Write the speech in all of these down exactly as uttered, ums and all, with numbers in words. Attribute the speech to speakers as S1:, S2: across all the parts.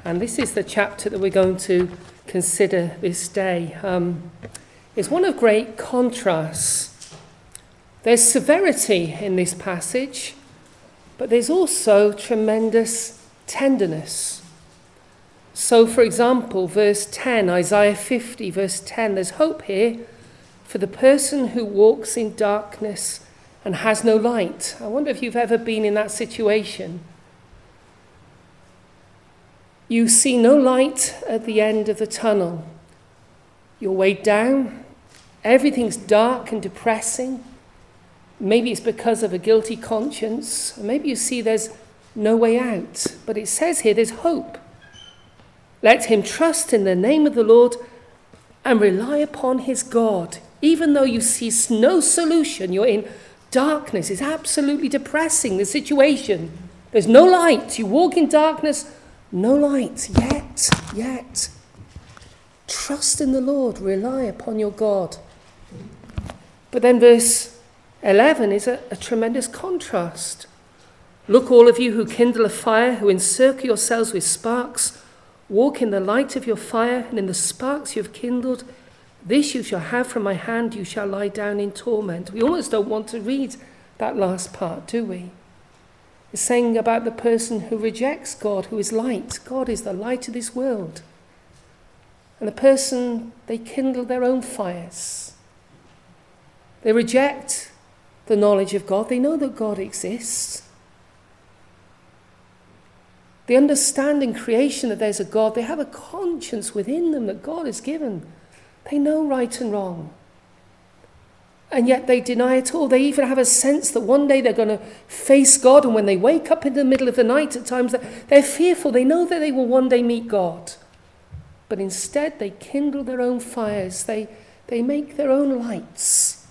S1: and this is the chapter that we're going to consider this day. Um, it's one of great contrasts. There's severity in this passage, but there's also tremendous tenderness. So, for example, verse ten, Isaiah fifty, verse ten, there's hope here for the person who walks in darkness and has no light. I wonder if you've ever been in that situation. You see no light at the end of the tunnel. You're weighed down. Everything's dark and depressing. Maybe it's because of a guilty conscience. Or maybe you see there's no way out. But it says here there's hope. Let him trust in the name of the Lord and rely upon his God. Even though you see no solution, you're in darkness. It's absolutely depressing, the situation. There's no light. You walk in darkness. No light, yet, yet. Trust in the Lord, rely upon your God. But then verse eleven is a, a tremendous contrast. Look, all of you who kindle a fire, who encircle yourselves with sparks, walk in the light of your fire, and in the sparks you have kindled. This you shall have from my hand, you shall lie down in torment. We almost don't want to read that last part, do we? It's saying about the person who rejects God, who is light. God is the light of this world. And the person, they kindle their own fires. They reject the knowledge of God. They know that God exists. They understand in creation that there's a God. They have a conscience within them that God has given. They know right and wrong. And yet they deny it all. They even have a sense that one day they're going to face God. And when they wake up in the middle of the night at times, they're fearful. They know that they will one day meet God. But instead they kindle their own fires. They, they make their own lights.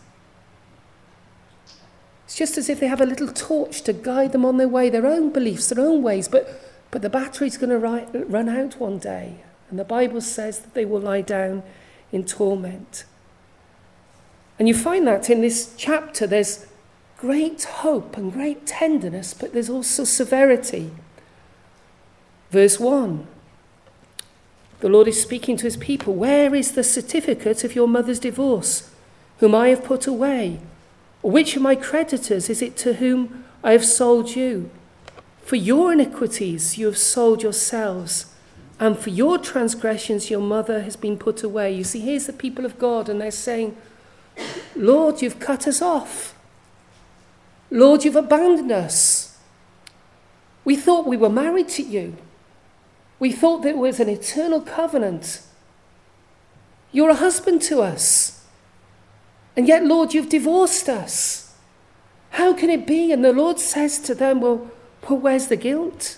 S1: It's just as if they have a little torch to guide them on their way, their own beliefs, their own ways. But, but the battery's going to run out one day. And the Bible says that they will lie down in torment. And you find that in this chapter, there's great hope and great tenderness, but there's also severity. Verse one, the Lord is speaking to his people. Where is the certificate of your mother's divorce, whom I have put away? Or which of my creditors is it to whom I have sold you? For your iniquities you have sold yourselves, and for your transgressions your mother has been put away. You see, here's the people of God, and they're saying, Lord, you've cut us off. Lord, you've abandoned us. We thought we were married to you. We thought that it was an eternal covenant. You're a husband to us. And yet, Lord, you've divorced us. How can it be? And the Lord says to them, well, well where's the guilt?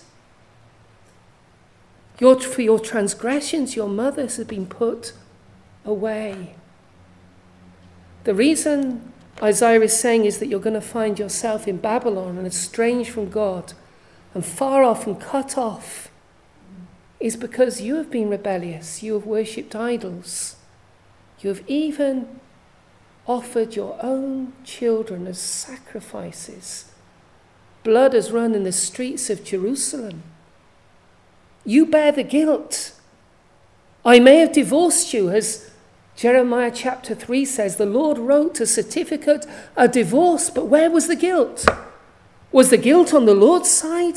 S1: Your, for your transgressions, your mothers have been put away. The reason Isaiah is saying is that you're going to find yourself in Babylon and estranged from God and far off and cut off is because you have been rebellious. You have worshipped idols. You have even offered your own children as sacrifices. Blood has run in the streets of Jerusalem. You bear the guilt. I may have divorced you, as Jeremiah chapter three says. The Lord wrote a certificate, a divorce, but where was the guilt? Was the guilt on the Lord's side?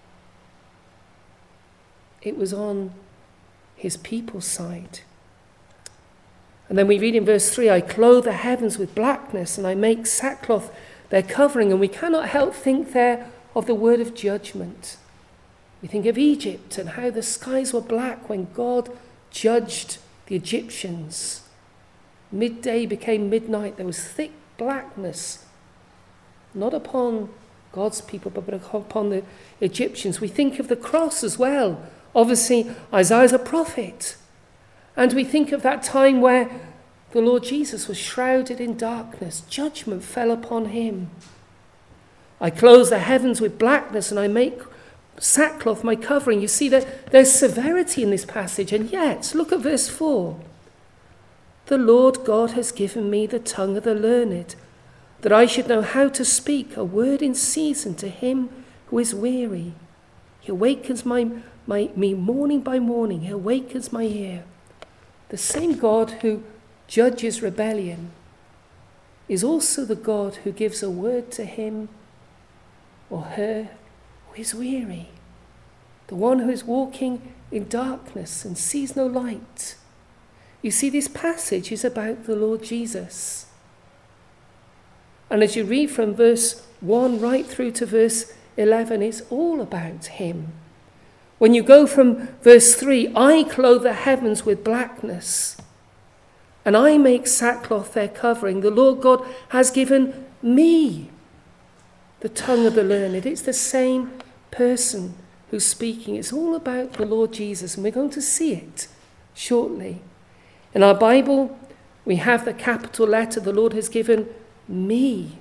S1: It was on his people's side. And then we read in verse three, I clothe the heavens with blackness and I make sackcloth their covering. And we cannot help think there of the word of judgment. We think of Egypt and how the skies were black when God judged the Egyptians. Midday became midnight. There was thick blackness, not upon God's people, but upon the Egyptians. We think of the cross as well. Obviously, Isaiah's a prophet. And we think of that time where the Lord Jesus was shrouded in darkness. Judgment fell upon him. I close the heavens with blackness and I make sackcloth my covering. You see that there's severity in this passage. And yet, look at verse four. The Lord God has given me the tongue of the learned, that I should know how to speak a word in season to him who is weary. He awakens my my, me morning by morning. He awakens my ear. The same God who judges rebellion is also the God who gives a word to him or her who is weary. The one who is walking in darkness and sees no light. You see, this passage is about the Lord Jesus. And as you read from verse one right through to verse eleven, it's all about him. When you go from verse three, I clothe the heavens with blackness, and I make sackcloth their covering. The Lord God has given me the tongue of the learned. It's the same person who's speaking. It's all about the Lord Jesus, and we're going to see it shortly. In our Bible, we have the capital letter. The Lord has given me.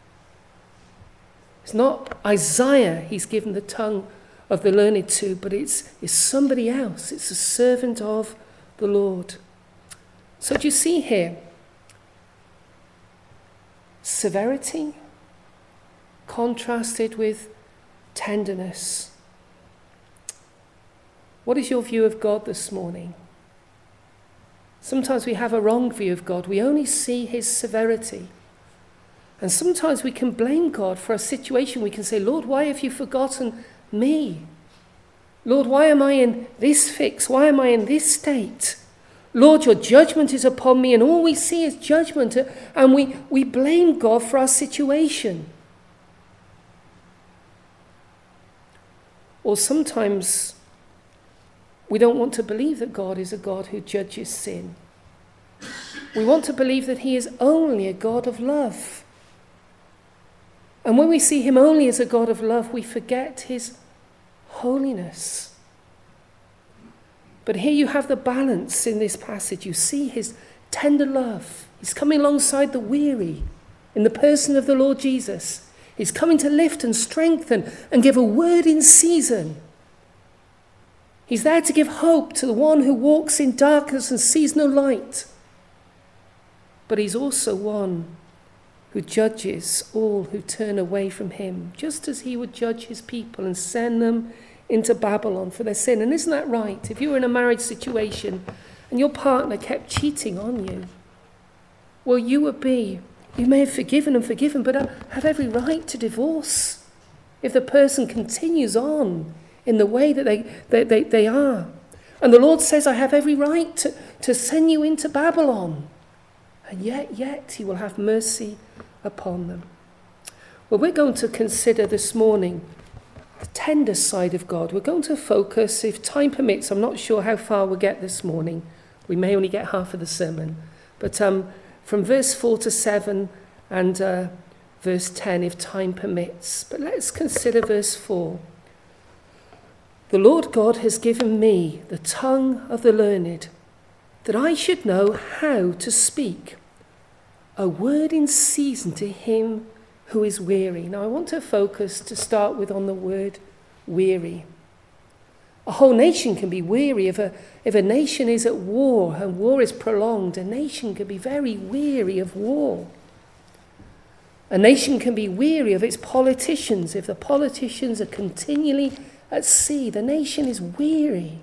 S1: It's not Isaiah he's given the tongue of the learned to, but it's, it's somebody else. It's a servant of the Lord. So do you see here? Severity contrasted with tenderness. What is your view of God this morning? Sometimes we have a wrong view of God. We only see his severity. And sometimes we can blame God for a situation. We can say, Lord, why have you forgotten me? Lord, why am I in this fix? Why am I in this state? Lord, your judgment is upon me, and all we see is judgment, and we, we blame God for our situation. Or sometimes we don't want to believe that God is a God who judges sin. We want to believe that he is only a God of love. And when we see him only as a God of love, we forget his holiness. But here you have the balance in this passage. You see his tender love. He's coming alongside the weary in the person of the Lord Jesus. He's coming to lift and strengthen and give a word in season. He's there to give hope to the one who walks in darkness and sees no light. But he's also one who judges all who turn away from him, just as he would judge his people and send them into Babylon for their sin. And isn't that right? If you were in a marriage situation and your partner kept cheating on you, well, you would be, you may have forgiven and forgiven, but have every right to divorce if the person continues on in the way that they, they, they, they are. And the Lord says, I have every right to, to send you into Babylon. And yet, yet he will have mercy upon them. Well, we're going to consider this morning the tender side of God. We're going to focus, if time permits, I'm not sure how far we'll get this morning. We may only get half of the sermon. But um, from verse four to seven and uh, verse ten, if time permits. But let's consider verse four. The Lord God has given me the tongue of the learned, that I should know how to speak a word in season to him who is weary. Now I want to focus to start with on the word weary. A whole nation can be weary. If a, if a nation is at war and war is prolonged, a nation can be very weary of war. A nation can be weary of its politicians. If the politicians are continually at sea, the nation is weary.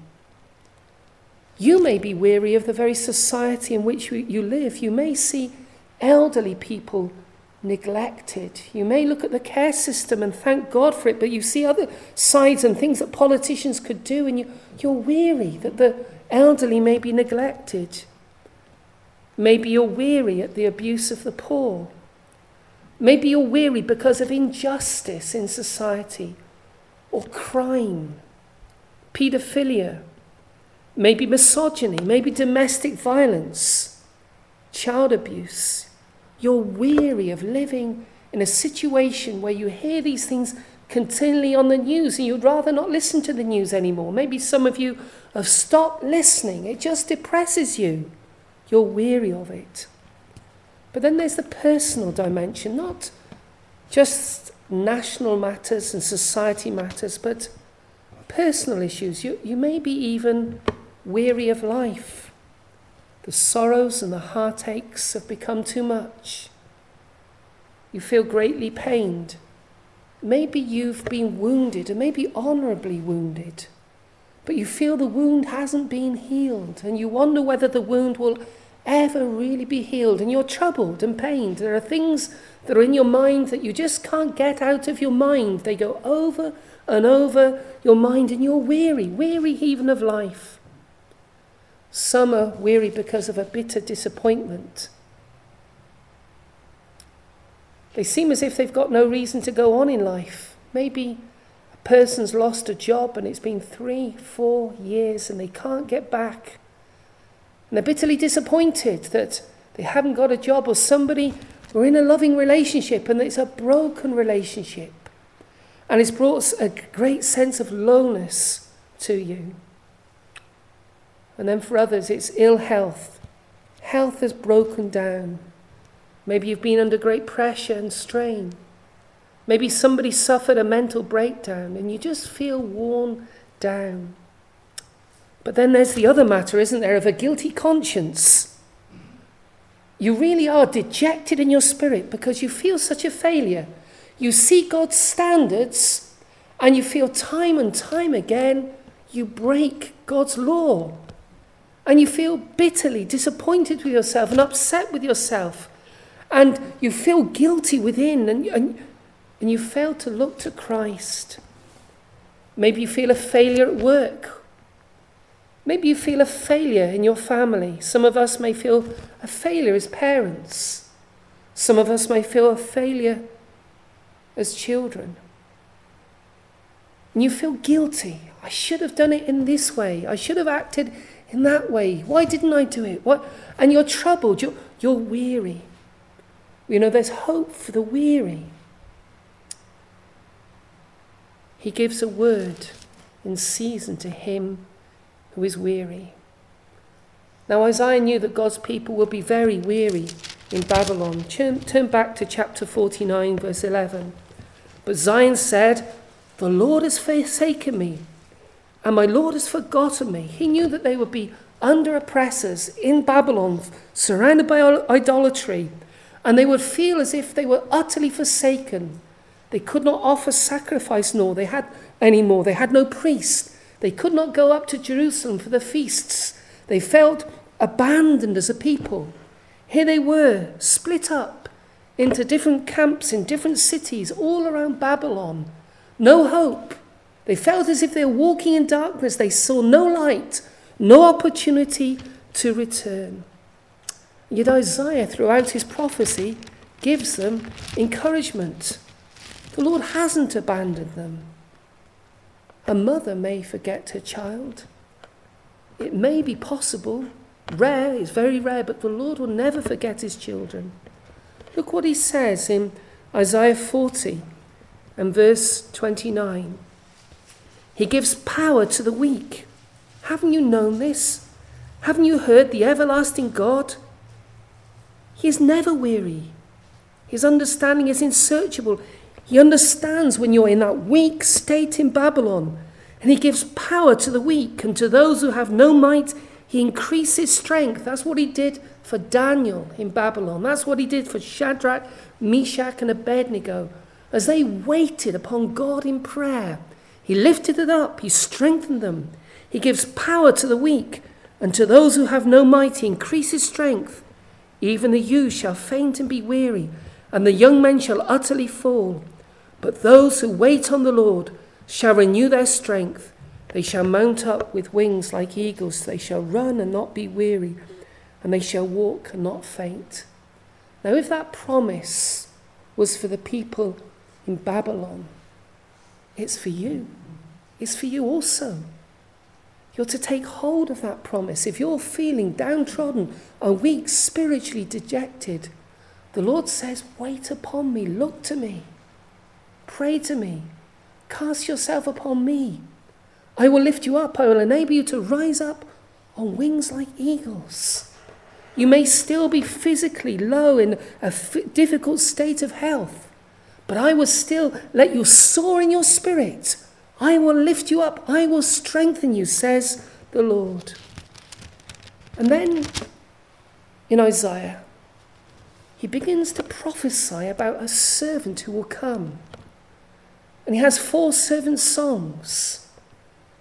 S1: You may be weary of the very society in which you live. You may see elderly people neglected. You may look at the care system and thank God for it, but you see other sides and things that politicians could do, and you, you're weary that the elderly may be neglected. Maybe you're weary at the abuse of the poor. Maybe you're weary because of injustice in society, or crime, paedophilia, maybe misogyny, maybe domestic violence, child abuse. You're weary of living in a situation where you hear these things continually on the news and you'd rather not listen to the news anymore. Maybe some of you have stopped listening. It just depresses you. You're weary of it. But then there's the personal dimension, not just national matters and society matters, but personal issues. You, you may be even weary of life. The sorrows and the heartaches have become too much. You feel greatly pained. Maybe you've been wounded, and maybe honourably wounded. but you feel the wound hasn't been healed, and you wonder whether the wound will ever really be healed, and you're troubled and pained. There are things that are in your mind that you just can't get out of your mind. They go over and over your mind, and you're weary, weary even of life. Some are weary because of a bitter disappointment. They seem as if they've got no reason to go on in life. Maybe a person's lost a job and it's been three, four years and they can't get back. And they're bitterly disappointed that they haven't got a job, or somebody, or in a loving relationship and it's a broken relationship. And it's brought a great sense of lowness to you. And then for others, it's ill health. Health has broken down. Maybe you've been under great pressure and strain. Maybe somebody suffered a mental breakdown and you just feel worn down. But then there's the other matter, isn't there, of a guilty conscience. You really are dejected in your spirit because you feel such a failure. You see God's standards and you feel time and time again you break God's law. And you feel bitterly disappointed with yourself and upset with yourself. And you feel guilty within, and, and, and you fail to look to Christ. Maybe you feel a failure at work. Maybe you feel a failure in your family. Some of us may feel a failure as parents. Some of us may feel a failure as children. And you feel guilty. I should have done it in this way. I should have acted in that way. Why didn't I do it? What? And you're troubled. You're, you're weary. You know, there's hope for the weary. He gives a word in season to him who is weary. Now Isaiah knew that God's people would be very weary in Babylon. Turn, turn back to chapter forty-nine, verse eleven. But Zion said, "The Lord has forsaken me, and my Lord has forgotten me." He knew that they would be under oppressors in Babylon, surrounded by idolatry, and they would feel as if they were utterly forsaken. They could not offer sacrifice nor they had anymore. They had no priest. They could not go up to Jerusalem for the feasts. They felt abandoned as a people. Here they were, split up into different camps in different cities all around Babylon. No hope. They felt as if they were walking in darkness. They saw no light, no opportunity to return. Yet Isaiah, throughout his prophecy, gives them encouragement. The Lord hasn't abandoned them. A mother may forget her child. It may be possible, rare, it's very rare, but the Lord will never forget his children. Look what he says in Isaiah forty and verse twenty-nine. He gives power to the weak. Haven't you known this? Haven't you heard the everlasting God? He is never weary. His understanding is unsearchable. He understands when you're in that weak state in Babylon. And he gives power to the weak, and to those who have no might, he increases strength. That's what he did for Daniel in Babylon. That's what he did for Shadrach, Meshach, and Abednego. As they waited upon God in prayer, he lifted it up. He strengthened them. He gives power to the weak, and to those who have no might, he increases strength. Even the youth shall faint and be weary, and the young men shall utterly fall. But those who wait on the Lord shall renew their strength. They shall mount up with wings like eagles. They shall run and not be weary, and they shall walk and not faint. Now, if that promise was for the people in Babylon, it's for you. It's for you also. You're to take hold of that promise. If you're feeling downtrodden or weak, spiritually dejected, the Lord says, wait upon me, look to me, pray to me, cast yourself upon me. I will lift you up. I will enable you to rise up on wings like eagles. You may still be physically low in a f- difficult state of health, but I will still let you soar in your spirit. I will lift you up. I will strengthen you, says the Lord. And then in Isaiah, he begins to prophesy about a servant who will come. And he has four servant songs.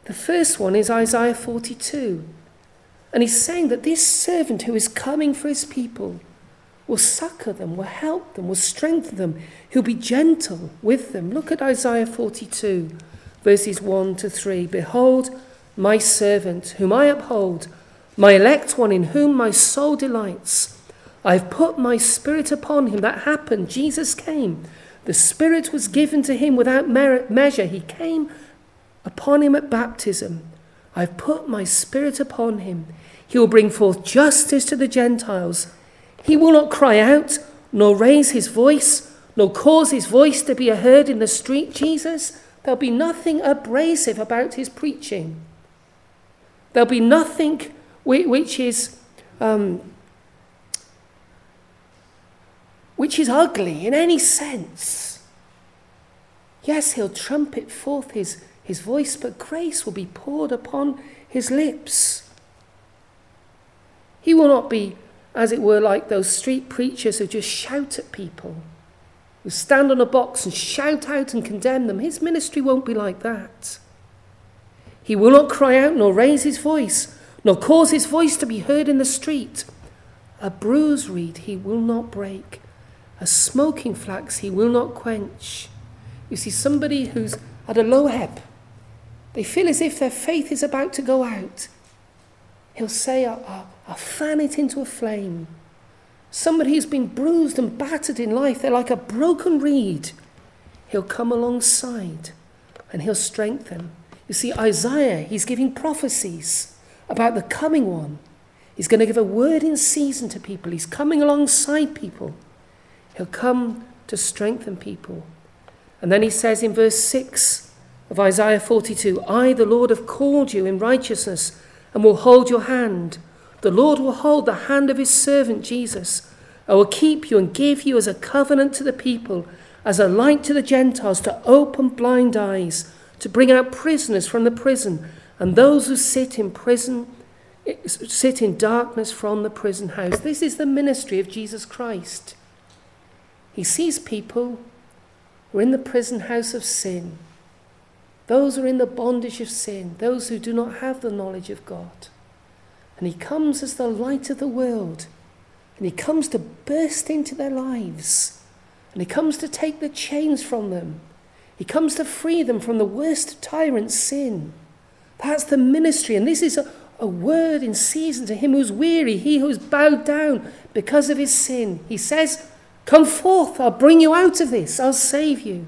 S1: The first one is Isaiah forty-two. And he's saying that this servant who is coming for his people will succor them, will help them, will strengthen them. He'll be gentle with them. Look at Isaiah forty-two, verses one to three. Behold, my servant, whom I uphold, my elect one, in whom my soul delights. I have put my spirit upon him. That happened. Jesus came. The Spirit was given to him without measure. He came upon him at baptism. I have put my Spirit upon him. He will bring forth justice to the Gentiles. He will not cry out, nor raise his voice, nor cause his voice to be heard in the street. Jesus, there'll be nothing abrasive about his preaching. There'll be nothing which is um, which is ugly in any sense. Yes, he'll trumpet forth his, his voice, but grace will be poured upon his lips. He will not be, as it were, like those street preachers who just shout at people, who stand on a box and shout out and condemn them. His ministry won't be like that. He will not cry out, nor raise his voice, nor cause his voice to be heard in the street. A bruised reed he will not break. A smoking flax he will not quench. You see, somebody who's at a low ebb, they feel as if their faith is about to go out. He'll say, I'll, I'll fan it into a flame. Somebody who's been bruised and battered in life, they're like a broken reed. He'll come alongside and he'll strengthen. You see, Isaiah, he's giving prophecies about the coming one. He's going to give a word in season to people. He's coming alongside people. He'll come to strengthen people. And then he says in verse six of Isaiah forty-two, I, the Lord, have called you in righteousness and will hold your hand. The Lord will hold the hand of his servant Jesus. I will keep you and give you as a covenant to the people, as a light to the Gentiles, to open blind eyes, to bring out prisoners from the prison, and those who sit in prison, sit in darkness from the prison house. This is the ministry of Jesus Christ. He sees people who are in the prison house of sin, those who are in the bondage of sin, those who do not have the knowledge of God. And he comes as the light of the world, and he comes to burst into their lives, and he comes to take the chains from them. He comes to free them from the worst tyrant, sin. That's the ministry, and this is a, a word in season to him who's weary, he who's bowed down because of his sin. He says, come forth, I'll bring you out of this, I'll save you.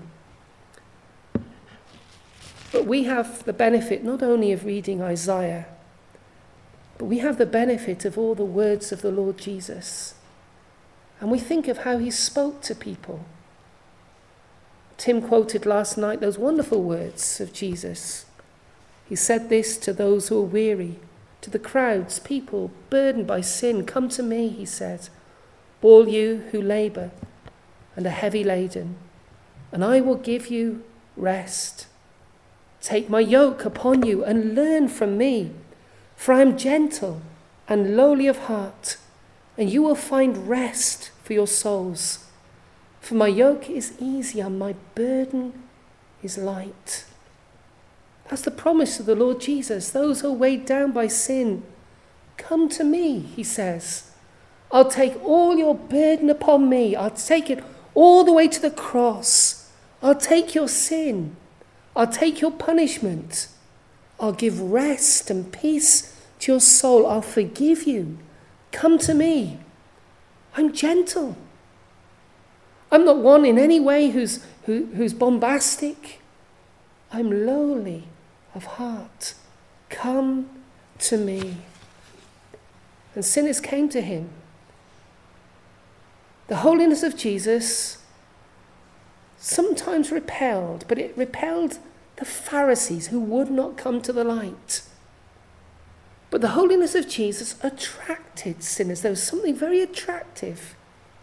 S1: But we have the benefit not only of reading Isaiah, but we have the benefit of all the words of the Lord Jesus. And we think of how he spoke to people. Tim quoted last night those wonderful words of Jesus. He said this to those who are weary, to the crowds, people burdened by sin. Come to me, he said, all you who labour and are heavy laden, and I will give you rest. Take my yoke upon you and learn from me, for I am gentle and lowly of heart, and you will find rest for your souls. For my yoke is easy and my burden is light. That's the promise of the Lord Jesus. Those who are weighed down by sin, come to me, he says. I'll take all your burden upon me. I'll take it all the way to the cross. I'll take your sin. I'll take your punishment. I'll give rest and peace to your soul. I'll forgive you. Come to me. I'm gentle. I'm not one in any way who's, who, who's bombastic. I'm lowly of heart. Come to me. And sinners came to him. The holiness of Jesus sometimes repelled, but it repelled the Pharisees who would not come to the light. But the holiness of Jesus attracted sinners. There was something very attractive.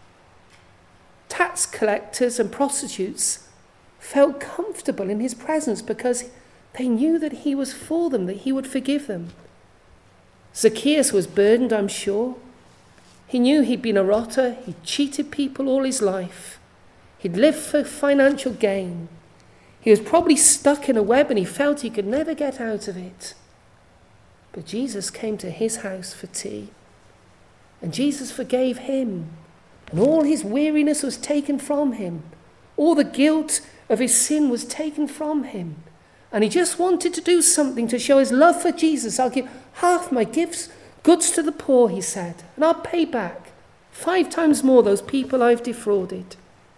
S1: Tax collectors and prostitutes felt comfortable in his presence because they knew that he was for them, that he would forgive them. Zacchaeus was burdened, I'm sure. He knew he'd been a rotter. He'd cheated people all his life. He'd lived for financial gain. He was probably stuck in a web and he felt he could never get out of it. But Jesus came to his house for tea. And Jesus forgave him. And all his weariness was taken from him. All the guilt of his sin was taken from him. And he just wanted to do something to show his love for Jesus. I'll give half my gifts, goods to the poor, he said. And I'll pay back five times more those people I've defrauded.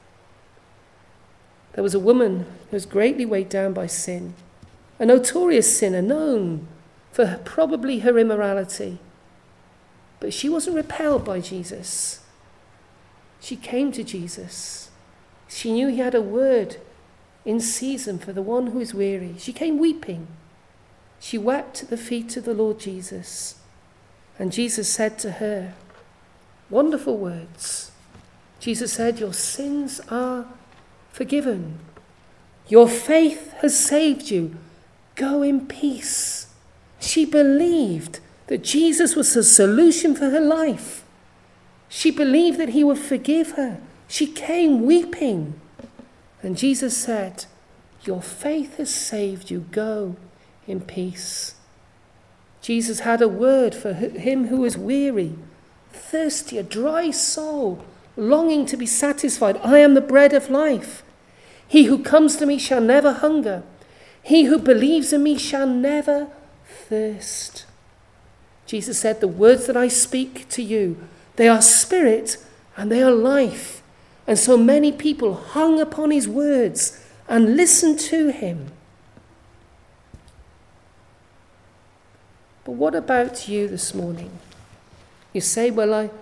S1: There was a woman who was greatly weighed down by sin. A notorious sinner, known for her, probably her immorality. But she wasn't repelled by Jesus. She came to Jesus. She knew he had a word in season for the one who is weary. She came weeping. She wept at the feet of the Lord Jesus. And Jesus said to her, wonderful words. Jesus said, your sins are forgiven. Your faith has saved you. Go in peace. She believed that Jesus was the solution for her life. She believed that he would forgive her. She came weeping. And Jesus said, your faith has saved you. Go in peace. Jesus had a word for him who was weary, thirsty, a dry soul, longing to be satisfied. I am the bread of life. He who comes to me shall never hunger. He who believes in me shall never thirst. Jesus said, the words that I speak to you, they are spirit and they are life. And so many people hung upon his words and listened to him. But what about you this morning? You say, well, I,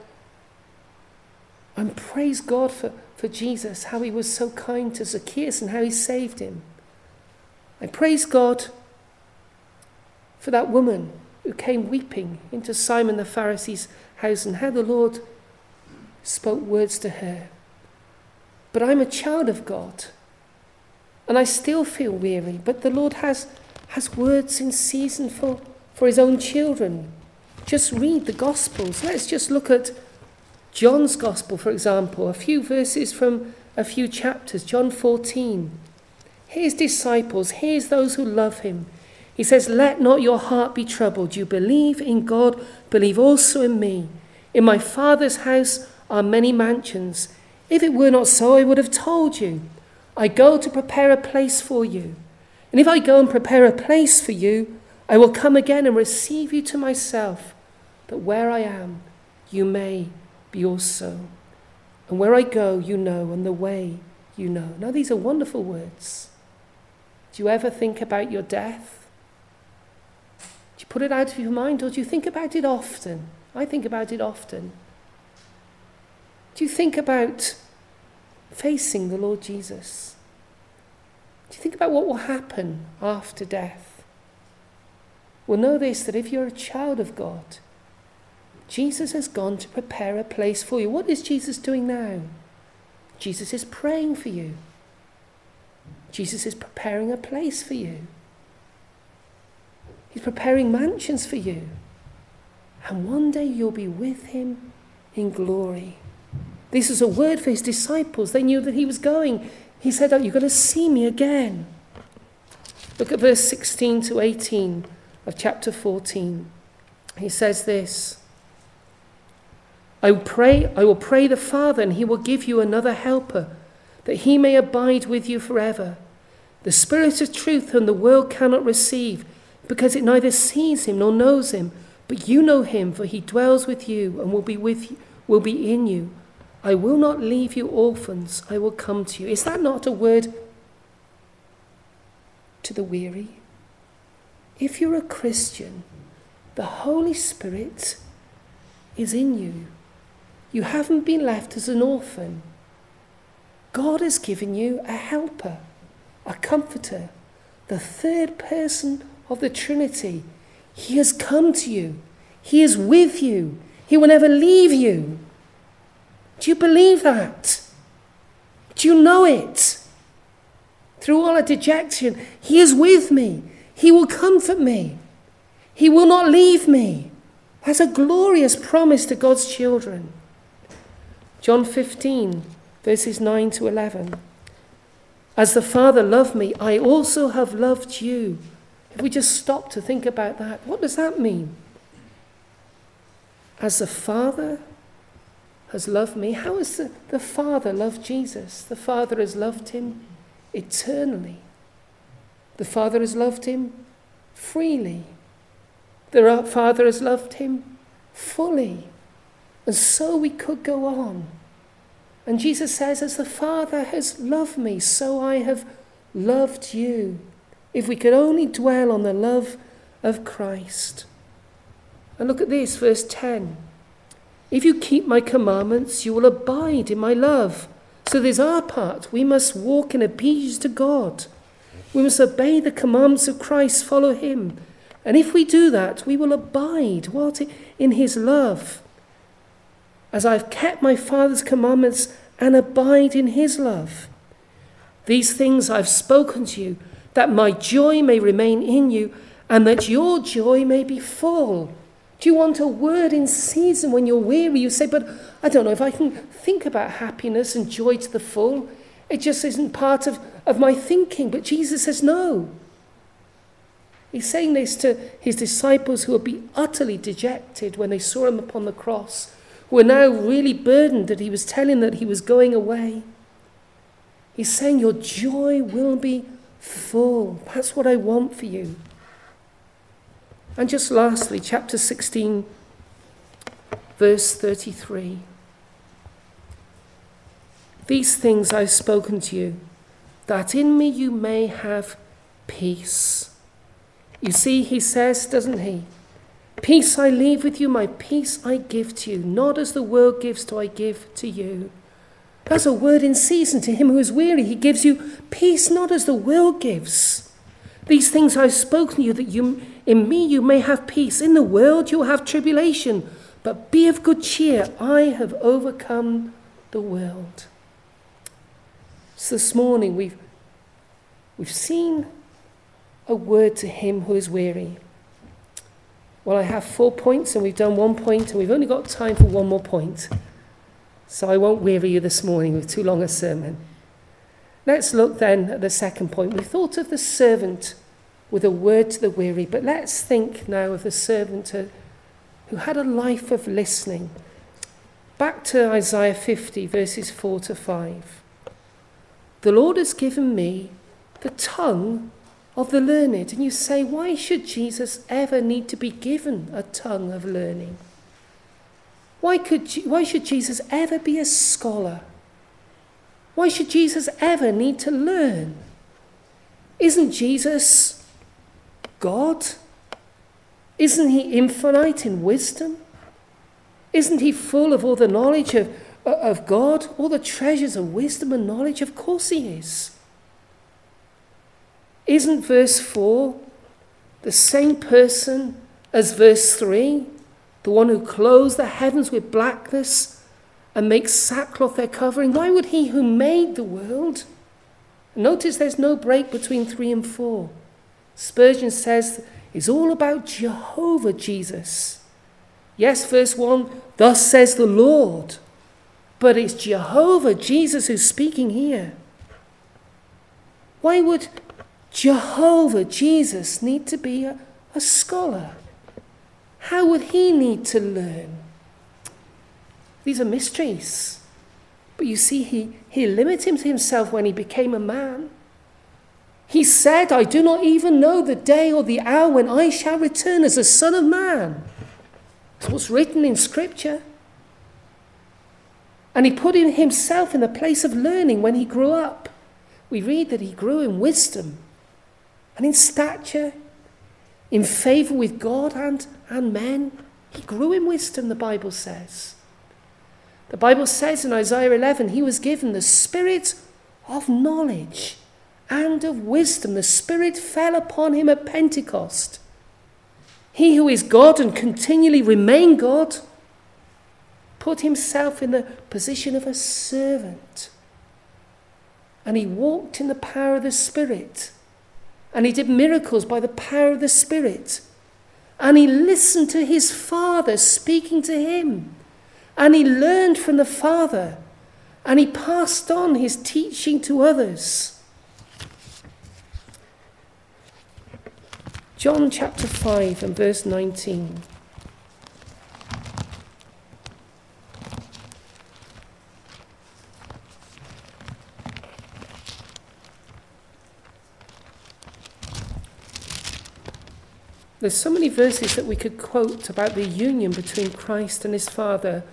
S1: I praise God for, for Jesus, how he was so kind to Zacchaeus and how he saved him. I praise God for that woman who came weeping into Simon the Pharisee's house and how the Lord spoke words to her. But I'm a child of God and I still feel weary, but the Lord has, has words in season for, for his own children. Just read the Gospels. Let's just look at John's Gospel, for example, a few verses from a few chapters. John fourteen. Here's disciples, here's those who love him. He says, let not your heart be troubled. You believe in God, believe also in me. In my Father's house are many mansions. If it were not so, I would have told you. I go to prepare a place for you. And if I go and prepare a place for you, I will come again and receive you to myself, that where I am, you may be also. And where I go, you know, and the way you know. Now, these are wonderful words. Do you ever think about your death? Do you put it out of your mind, or do you think about it often? I think about it often. Do you think about facing the Lord Jesus? Do you think about what will happen after death? Well, know this, that if you're a child of God, Jesus has gone to prepare a place for you. What is Jesus doing now? Jesus is praying for you. Jesus is preparing a place for you. He's preparing mansions for you. And one day you'll be with him in glory. This is a word for his disciples. They knew that he was going. He said, oh, you're going to see me again. Look at verse sixteen to eighteen of chapter fourteen. He says this, I will pray, I will pray the Father, and he will give you another helper, that he may abide with you forever. The Spirit of truth whom the world cannot receive, because it neither sees him nor knows him, but you know him, for he dwells with you and will be with you, will be in you. I will not leave you orphans, I will come to you. Is that not a word to the weary? If you're a Christian, the Holy Spirit is in you. You haven't been left as an orphan. God has given you a helper, a comforter, the third person of the Trinity. He has come to you. He is with you. He will never leave you. Do you believe that? Do you know it? Through all our dejection, he is with me. He will comfort me. He will not leave me. That's a glorious promise to God's children. John fifteen, verses nine to eleven. As the Father loved me, I also have loved you. If we just stop to think about that, what does that mean? As the Father has loved me, how has the, the Father loved Jesus? The Father has loved him eternally. The Father has loved him freely. The Father has loved him fully. And so we could go on. And Jesus says, as the Father has loved me, so I have loved you. If we could only dwell on the love of Christ. And look at this, verse ten. If you keep my commandments, you will abide in my love. So there's our part. We must walk in obedience to God. We must obey the commandments of Christ, follow him. And if we do that, we will abide, what? In his love. As I've kept my Father's commandments and abide in his love. These things I've spoken to you, that my joy may remain in you, and that your joy may be full. Do you want a word in season when you're weary? You say, but I don't know if I can think about happiness and joy to the full. It just isn't part of, of my thinking. But Jesus says no. He's saying this to his disciples who would be utterly dejected when they saw him upon the cross, who were now really burdened that he was telling that he was going away. He's saying your joy will be full. That's what I want for you. And just lastly, chapter sixteen, verse thirty-three. These things I've spoken to you, that in me you may have peace. You see, he says, doesn't he? Peace I leave with you, my peace I give to you. Not as the world gives do I give to you. That's a word in season to him who is weary. He gives you peace not as the world gives. These things I've spoken to you, that you, in me you may have peace. In the world you will have tribulation, but be of good cheer. I have overcome the world. So this morning we've, we've seen a word to him who is weary. Well, I have four points and we've done one point and we've only got time for one more point. So I won't weary you this morning with too long a sermon. Let's look then at the second point. We thought of the servant with a word to the weary, but let's think now of the servant who had a life of listening. Back to Isaiah fifty, verses four to five. The Lord has given me the tongue of the learned. And you say, why should Jesus ever need to be given a tongue of learning? Why could, why should Jesus ever be a scholar? Why should Jesus ever need to learn? Isn't Jesus God? Isn't he infinite in wisdom? Isn't he full of all the knowledge of, of God, all the treasures of wisdom and knowledge? Of course he is. Isn't verse four the same person as verse three? The one who clothes the heavens with blackness and makes sackcloth their covering? Why would he who made the world? Notice there's no break between three and four. Spurgeon says it's all about Jehovah Jesus. Yes, verse one, thus says the Lord. But it's Jehovah Jesus who's speaking here. Why would Jehovah Jesus need to be a, a scholar? How would he need to learn? These are mysteries. But you see, he, he limited himself when he became a man. He said, I do not even know the day or the hour when I shall return as a son of man. That's what's written in Scripture. And he put in himself in the place of learning when he grew up. We read that he grew in wisdom and in stature, in favour with God and, and men. He grew in wisdom, the Bible says. The Bible says in Isaiah eleven, he was given the spirit of knowledge and of wisdom. The Spirit fell upon him at Pentecost. He who is God and continually remain God put himself in the position of a servant. And he walked in the power of the Spirit. And he did miracles by the power of the Spirit. And he listened to his Father speaking to him. And he learned from the Father. And he passed on his teaching to others. John chapter five and verse nineteen. There's so many verses that we could quote about the union between Christ and his Father.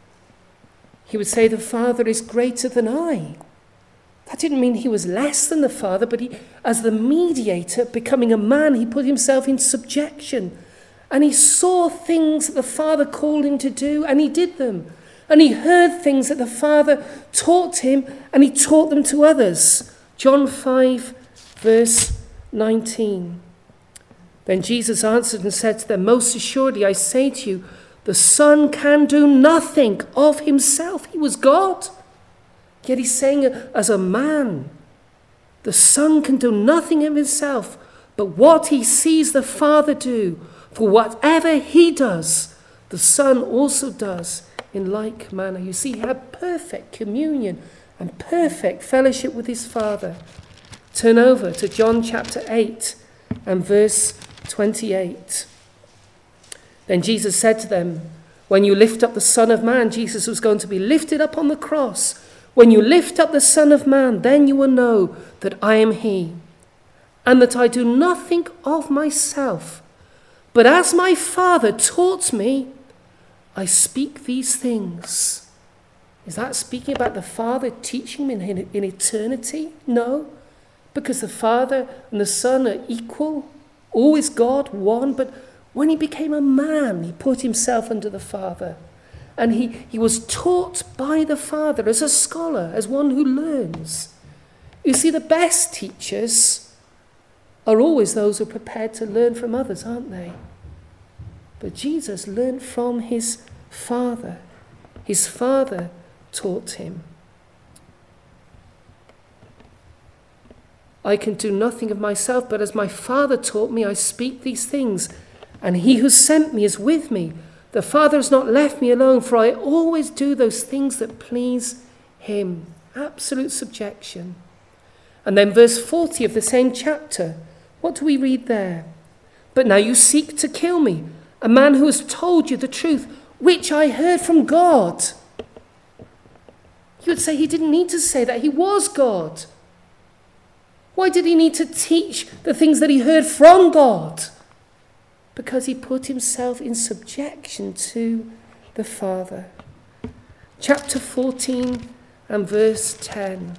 S1: He would say, the Father is greater than I. That didn't mean he was less than the Father, but he, as the mediator, becoming a man, he put himself in subjection. And he saw things that the Father called him to do, and he did them. And he heard things that the Father taught him, and he taught them to others. John five, verse nineteen. Then Jesus answered and said to them, most assuredly I say to you, the Son can do nothing of himself. He was God. Yet he's saying as a man, the Son can do nothing of himself, but what he sees the Father do. For whatever he does, the Son also does in like manner. You see, he had perfect communion and perfect fellowship with his Father. Turn over to John chapter eight and verse twenty-eight. Then Jesus said to them, when you lift up the Son of Man, Jesus was going to be lifted up on the cross. When you lift up the Son of Man, then you will know that I am he, and that I do nothing of myself, but as my Father taught me, I speak these things. Is that speaking about the Father teaching him in, in eternity? No, because the Father and the Son are equal, always God, one, but when he became a man, he put himself under the Father. And he, he was taught by the Father as a scholar, as one who learns. You see, the best teachers are always those who are prepared to learn from others, aren't they? But Jesus learned from his Father. His Father taught him. I can do nothing of myself, but as my Father taught me, I speak these things. And he who sent me is with me. The Father has not left me alone, for I always do those things that please him. Absolute subjection. And then verse forty of the same chapter. What do we read there? But now you seek to kill me, a man who has told you the truth, which I heard from God. You would say he didn't need to say that. He was God. Why did he need to teach the things that he heard from God? Because he put himself in subjection to the Father. Chapter fourteen and verse ten.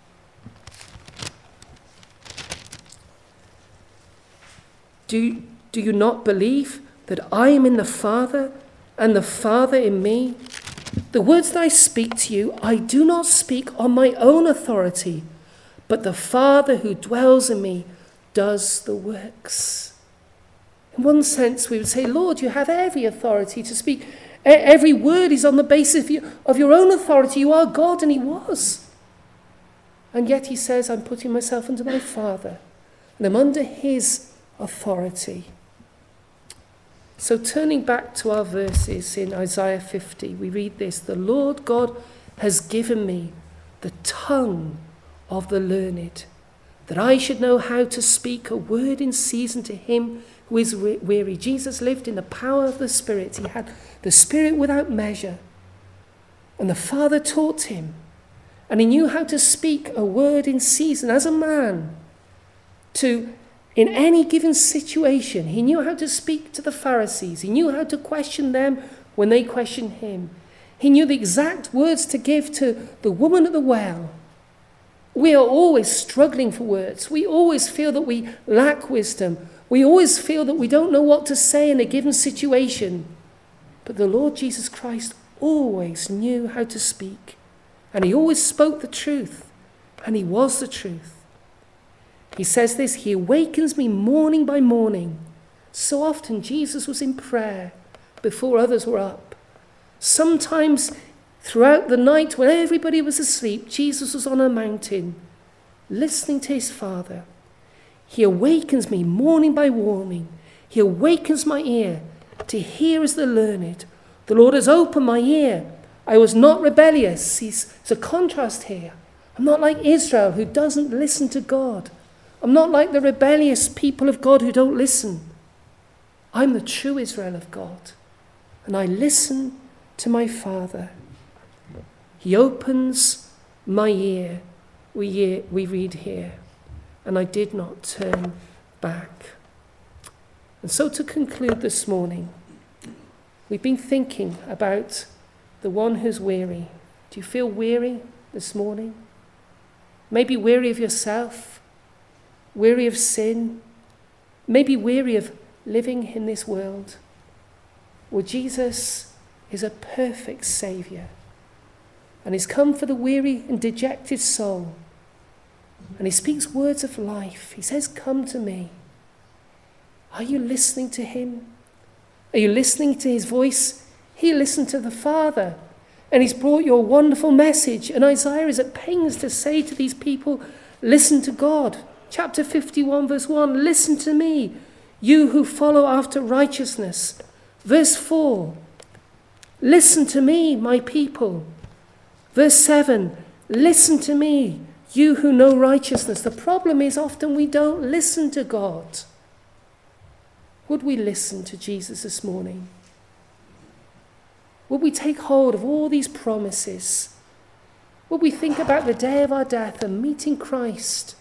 S1: Do, do you not believe that I am in the Father and the Father in me? The words that I speak to you, I do not speak on my own authority, but the Father who dwells in me does the works. In one sense, we would say, Lord, you have every authority to speak. Every word is on the basis of your, of your own authority. You are God, and he was. And yet he says, I'm putting myself under my Father, and I'm under his authority. So turning back to our verses in Isaiah fifty, we read this, the Lord God has given me the tongue of the learned, that I should know how to speak a word in season to him who is weary. Jesus lived in the power of the Spirit. He had the Spirit without measure. And the Father taught him. And he knew how to speak a word in season as a man to, in any given situation. He knew how to speak to the Pharisees. He knew how to question them when they questioned him. He knew the exact words to give to the woman at the well. We are always struggling for words. We always feel that we lack wisdom. We always feel that we don't know what to say in a given situation. But the Lord Jesus Christ always knew how to speak. And he always spoke the truth. And he was the truth. He says this, he awakens me morning by morning. So often Jesus was in prayer before others were up. Sometimes throughout the night when everybody was asleep, Jesus was on a mountain listening to his Father. He awakens me morning by morning. He awakens my ear to hear as the learned. The Lord has opened my ear. I was not rebellious. It's a contrast here. I'm not like Israel who doesn't listen to God. I'm not like the rebellious people of God who don't listen. I'm the true Israel of God, and I listen to my Father. He opens my ear, we, hear, we read here, and I did not turn back. And so to conclude this morning, we've been thinking about the one who's weary. Do you feel weary this morning? Maybe weary of yourself, weary of sin, maybe weary of living in this world. Well, Jesus is a perfect Saviour, and he's come for the weary and dejected soul. And he speaks words of life. He says, come to me. Are you listening to him? Are you listening to his voice? He listened to the Father, and he's brought you a wonderful message. And Isaiah is at pains to say to these people, listen to God. Chapter fifty-one, verse one, listen to me, you who follow after righteousness. Verse four, listen to me, my people. Verse seven, listen to me, you who know righteousness. The problem is often we don't listen to God. Would we listen to Jesus this morning? Would we take hold of all these promises? Would we think about the day of our death and meeting Christ?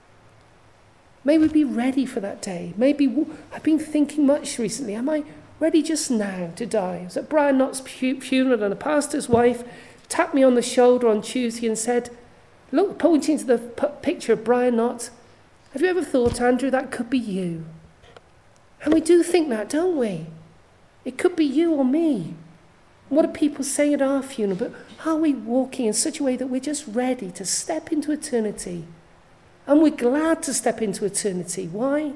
S1: May we be ready for that day. Maybe I've been thinking much recently, am I ready just now to die? I was at Brian Knott's funeral, and a pastor's wife tapped me on the shoulder on Tuesday and said, look, pointing to the p- picture of Brian Knott, have you ever thought, Andrew, that could be you? And we do think that, don't we? It could be you or me. What are people saying at our funeral? But are we walking in such a way that we're just ready to step into eternity? And we're glad to step into eternity. Why?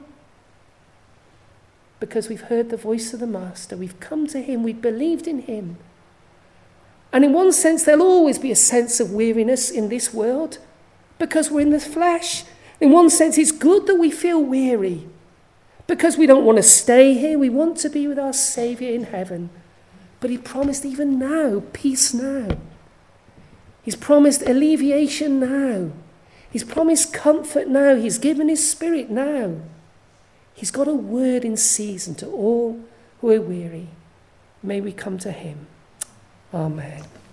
S1: Because we've heard the voice of the Master. We've come to him. We've believed in him. And in one sense, there'll always be a sense of weariness in this world because we're in the flesh. In one sense, it's good that we feel weary because we don't want to stay here. We want to be with our Saviour in heaven. But he promised even now, peace now. He's promised alleviation now. He's promised comfort now. He's given his Spirit now. He's got a word in season to all who are weary. May we come to him. Amen.